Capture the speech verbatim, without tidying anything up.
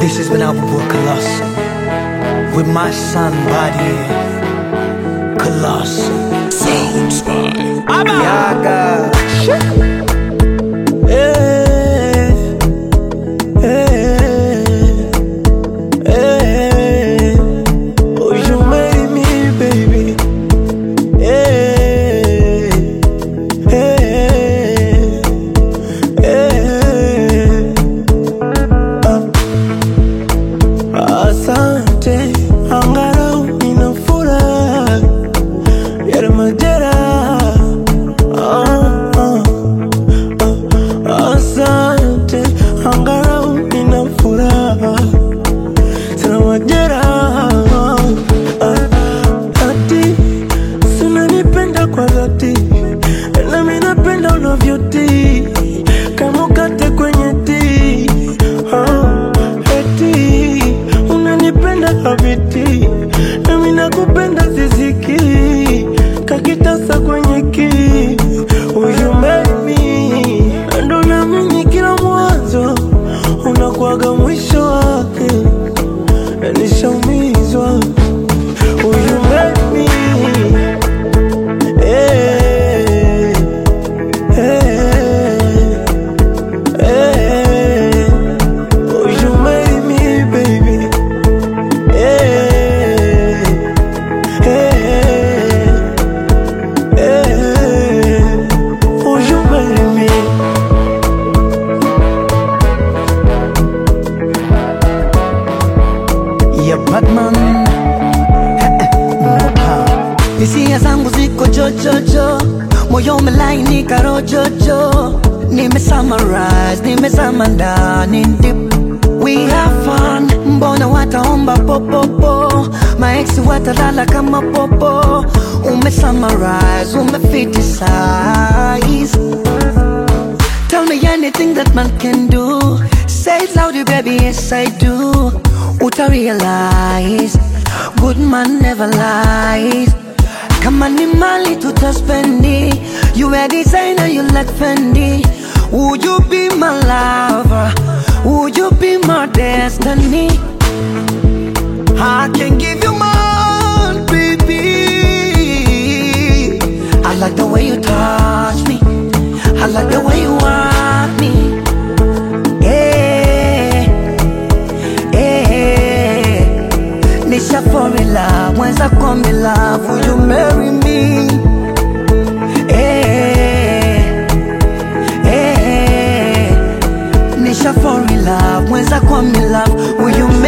This has been Albert Colossal with my son Body Colossal. Sounds by Yaga. Hey, hey, hey. Oh, you made me, baby. Hey, hey, hey. Uh. Asante, angalau nina furaha ya majera. Ah, ah, ah. Asante, angalau nina furaha sana majera. Ah, ati sunanipenda kwa dhati, na mimi napenda unavyoti kama ukate kwenye ti. Ah, eti unanipenda habiti, na mimi nakupenda ziziki kakitasa kwenye ki. Oh, you made me, ndo naamini kila mwanzo unakuwaga mwisho wake, na nishaumizwa. Oh, you made me. Hey, hey, hey. Oh, you made me, baby. Hey, hey, hey. Oh, you made me. Yeah, Batman. Hisia zangu ziko jojojo, moyo umelainika rojojo. Nime summarize, nimezama ndani deep. We have fun, mbona wataomba popopo, maeksi watalala kama popo. Ume summarize, ume fitisize. Tell me anything that man can do. Say it loudly, baby, yes I do. Uta realize, good man never lies. Kama ni mali tutaspendi, you a designer, you like Fendi. Would you be my lover? Would you be my destiny? I can give you more, baby. I like the way you touch me, I like the way you want me. Hey, hey, nisha fall in love, once I come in love, will you marry me? Hey, hey, nisha fall in love, once I come in love, will you marry me?